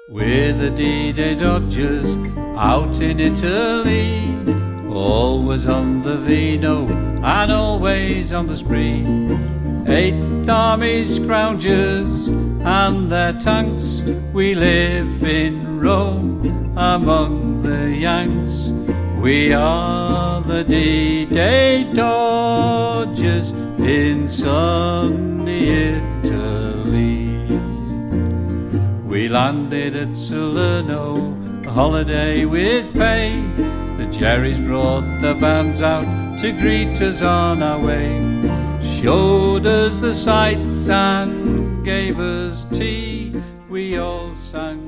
We're the D-Day Dodgers out in Italy, always on the vino and always on the spree. 8th Army Scroungers and their tanks, we live in Rome among the Yanks. We are the D-Day Dodgers in sunny Italy. We landed at Salerno, a holiday with pay. The Jerrys brought the bands out to greet us on our way, showed us the sights and gave us tea. We all sang